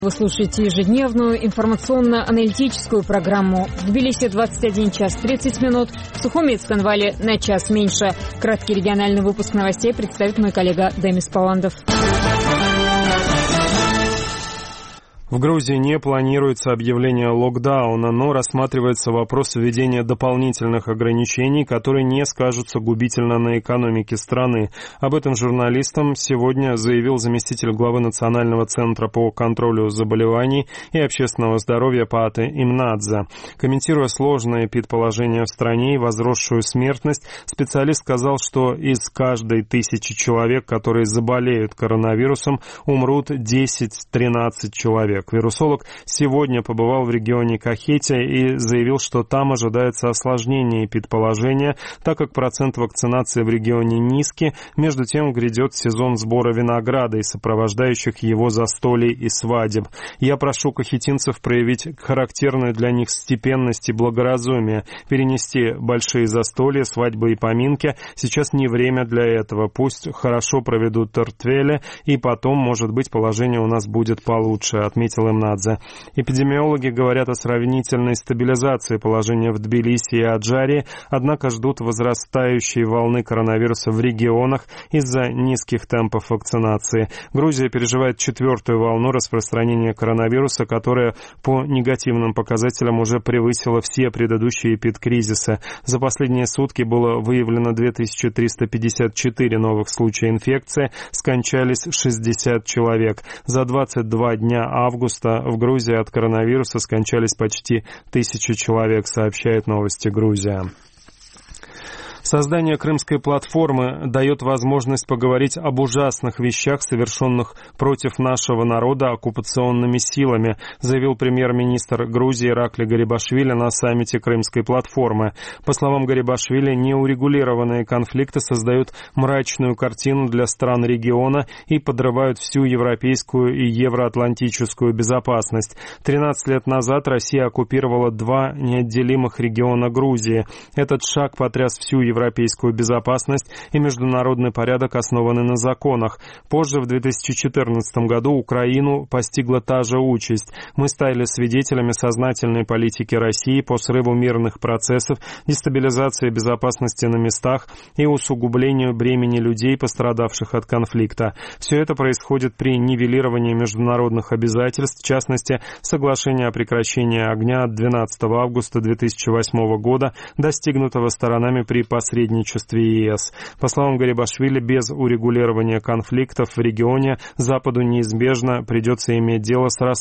Вы слушаете ежедневную информационно-аналитическую программу. В Тбилиси 21 час 30 минут, в Сухуми и Цхинвале на час меньше. Краткий региональный выпуск новостей представит мой коллега Демис Паландов. В Грузии не планируется объявление локдауна, но рассматривается вопрос введения дополнительных ограничений, которые не скажутся губительно на экономике страны. Об этом журналистам сегодня заявил заместитель главы Национального центра по контролю заболеваний и общественного здоровья Паате Имнадзе. Комментируя сложное эпидположение в стране и возросшую смертность, специалист сказал, что из каждой 1000 человек, которые заболеют коронавирусом, умрут 10-13 человек. Вирусолог сегодня побывал в регионе Кахетия и заявил, что там ожидается осложнение эпидположения, так как процент вакцинации в регионе низкий. Между тем грядет сезон сбора винограда и сопровождающих его застолий и свадеб. Я прошу кахетинцев проявить характерную для них степенность и благоразумие, перенести большие застолья, свадьбы и поминки. Сейчас не время для этого. Пусть хорошо проведут Тортвеле, и потом, может быть, положение у нас будет получше, отметил Имнадзе. Эпидемиологи говорят о сравнительной стабилизации положения в Тбилиси и Аджаре, однако ждут возрастающей волны коронавируса в регионах из-за низких темпов вакцинации. Грузия переживает 4-ю волну распространения коронавируса, которая по негативным показателям уже превысила все предыдущие эпидкризисы. За последние сутки было выявлено 2354 новых случая инфекции, скончались 60 человек. За 22 дня августа в Грузии от коронавируса скончались почти 1000 человек, сообщает Новости Грузия. Создание Крымской платформы дает возможность поговорить об ужасных вещах, совершенных против нашего народа оккупационными силами, заявил премьер-министр Грузии Иракли Гарибашвили на саммите Крымской платформы. По словам Гарибашвили, неурегулированные конфликты создают мрачную картину для стран региона и подрывают всю европейскую и евроатлантическую безопасность. 13 лет назад Россия оккупировала 2 неотделимых региона Грузии. Этот шаг потряс всю европейскую безопасность и международный порядок, основанный на законах. Позже, в 2014 году, Украину постигла та же участь. Мы стали свидетелями сознательной политики России по срыву мирных процессов, дестабилизации безопасности на местах и усугублению бремени людей, пострадавших от конфликта. Все это происходит при нивелировании международных обязательств, в частности, соглашение о прекращении огня от 12 августа 2008 года, достигнутого сторонами при посредничестве ЕС. По словам Гарибашвили, без урегулирования конфликтов в регионе Западу неизбежно придется иметь дело с